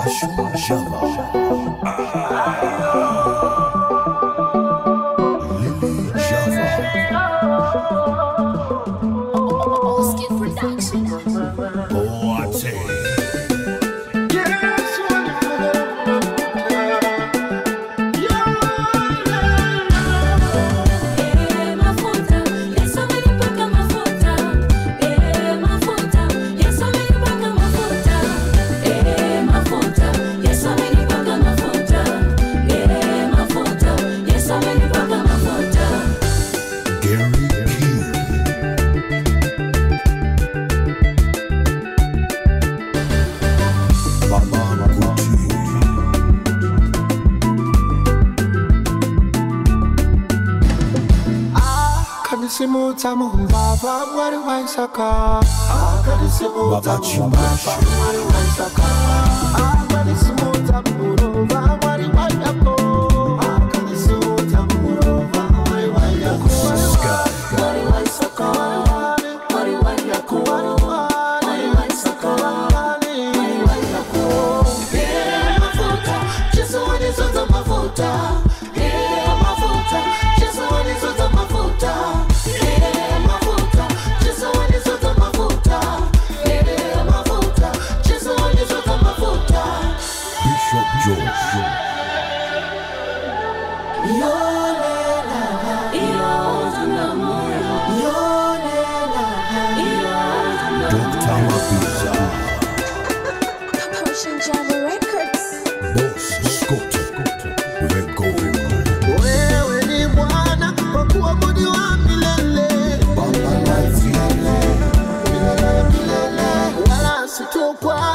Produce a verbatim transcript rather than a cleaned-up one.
Simuta mumbaba mwari waisaka Akari simuta mumbaba mwari waisaka Akari simuta murova mwari waisako Akari simuta murova mwari waisako Mwari waisaka Mwari waisako Mwari waisaka Mwari waisako Yeah, mafuta Jesu wanizoza mafuta Yeah, mafuta Jesu wanizoza mafuta Kwa